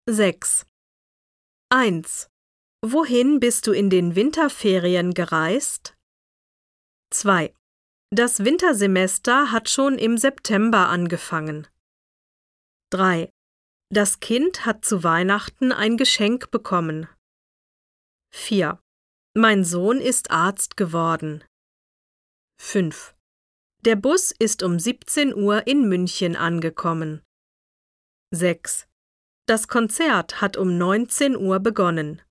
6. 1. Wohin bist du in den Winterferien gereist? 2. Das Wintersemester hat schon im September angefangen. 3. Das Kind hat zu Weihnachten ein Geschenk bekommen. 4. Mein Sohn ist Arzt geworden. 5. Der Bus ist um 17 Uhr in München angekommen. 6. Das Konzert hat um 19 Uhr begonnen.